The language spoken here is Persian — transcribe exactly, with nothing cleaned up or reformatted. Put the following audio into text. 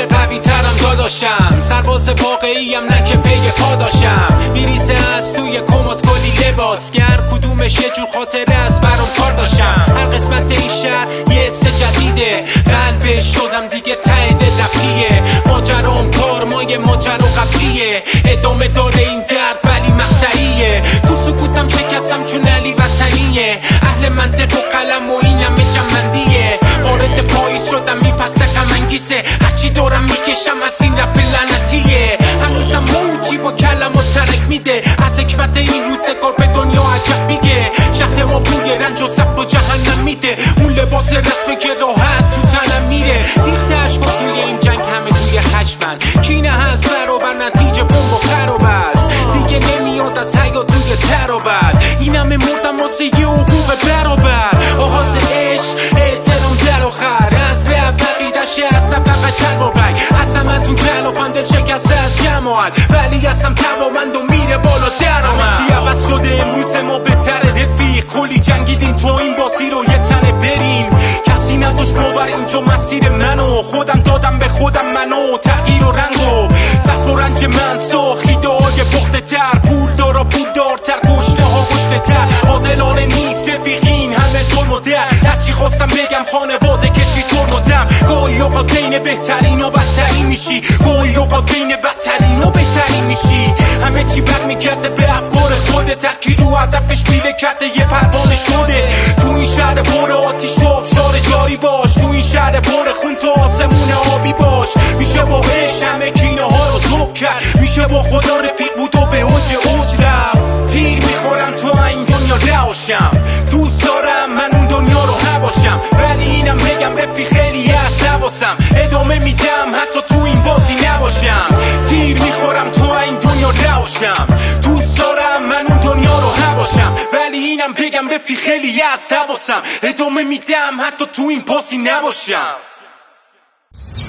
قوی ترم داداشم، سرباز واقعی هم نه که پی پاداشم. میریسه از توی کمد کلی لباس، گر کدومش یه جور خاطره از برام کار داشتم. هر قسمت این شهر یه حس جدیده، قلبش شدم دیگه ته دل رفیه. ماجرام کارمای ماجرا قبلیه، ادامه داره این درد ولی مقطعیه. تو سکوتم شکستم چون علی وطنیه، اهل منطق و قلم و این همه جمندیه. وارد پاییز شدم این فصل غم انگیزه، هرچی دارم میکشم از این رپ لعنتیه. هنوزم موجی با کلم و ترک میده، از حکمت این روزگار به دنیا عجب میگه. شهر ما بوی رنج و سب و جهنم میده، اون لباس رسمه که راحت تو تنم میره. ریخته عشقا توی این جنگ همه توی خشمن، کینه هست برابر نتیجه بمب و خراب است. دیگه نمیاد از حیات توی تر و بد، این همه مردم واسه یه حقوق برابر. آغاز عشق احترام در آخر، از رب عقیدش از نه فقط چند و بگ. از همه تون کلافم دل شکسته از جماعت، ولی اصلا توامند و میره بالا درآمد. چی عوض شده امروز ما بهتره رفیق، کلی جنگیدین تو این بازی رو یه تنه برین. کسی نداشت باور اینجا مسیر منو، خودم دادم به خودم منو تغییر و رنگو. سخت و رنج من ساخیده های پخته تر، پول دارا پول دارتر، گشته ها گشته تر. عادلانه نیست رفیقین همه ظلم و در، هرچی خواستم بگم خانواده کشی ترمزم. گاهی با بین بهترین و بدترین میشی، گاهی با بین بدترین و بهترین میشی. همه چی برمیگرده به افکار خودت، ترکی رو هدفش میله کرده یه پروانه شده. تو این شهر پر آتیش تو آبشار جاری باش، تو این شهر پر خون تو آسمون آبی باش. میشه با عشق همه کینه ها رو ذوب کرد، میشه با خدا رفیق بود و به اوج اوج رفت. تیر میخورم تو این دنیا رهاشم، دوست دارم من اون دنیا رو هواشم، ولی اینم بگم رفیق خیلی از حواسم، ادامه میدم حتی تو این بازی نباشم. تیر میخورم تو این دنیا رهاشم، دوست دارم من اون دنیا رو هواشم، ولی اینم بگم رفیق خیلی از حواسم، ادامه میدم حتی تو این بازی نباشم.